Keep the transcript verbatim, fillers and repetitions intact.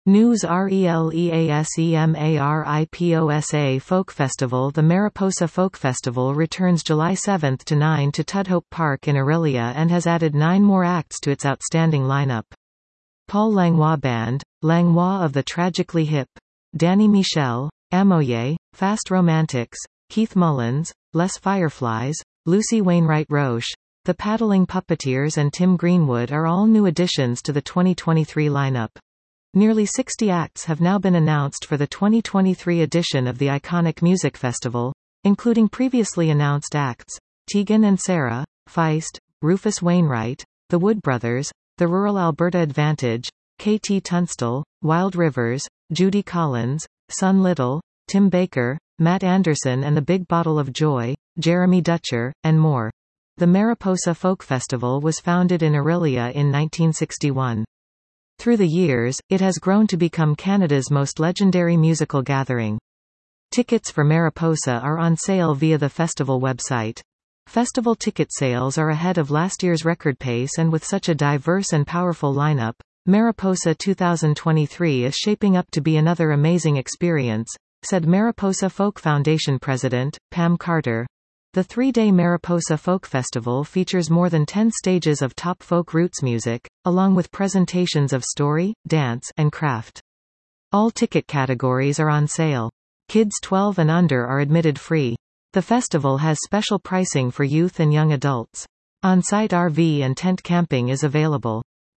News RELEASEMARIPOSA Folk Festival. The Mariposa Folk Festival returns July seventh to ninth to Tudhope Park in Orillia and has added nine more acts to its outstanding lineup. Paul Langlois Band, Langlois of the Tragically Hip, Danny Michel, Amoye, Fast Romantics, Keith Mullins, Les Fireflies, Lucy Wainwright Roche, The Paddling Puppeteers and Tim Greenwood are all new additions to the twenty twenty-three lineup. Nearly sixty acts have now been announced for the twenty twenty-three edition of the iconic music festival, including previously announced acts, Tegan and Sara, Feist, Rufus Wainwright, The Wood Brothers, The Rural Alberta Advantage, K T Tunstall, Wild Rivers, Judy Collins, Sun Little, Tim Baker, Matt Anderson and the Big Bottle of Joy, Jeremy Dutcher, and more. The Mariposa Folk Festival was founded in Orillia in nineteen sixty-one. Through the years, it has grown to become Canada's most legendary musical gathering. Tickets for Mariposa are on sale via the festival website. Festival ticket sales are ahead of last year's record pace, and with such a diverse and powerful lineup, Mariposa two thousand twenty-three is shaping up to be another amazing experience, said Mariposa Folk Foundation President, Pam Carter. The three-day Mariposa Folk Festival features more than ten stages of top folk roots music, along with presentations of story, dance, and craft. All ticket categories are on sale. Kids twelve and under are admitted free. The festival has special pricing for youth and young adults. On-site R V and tent camping is available.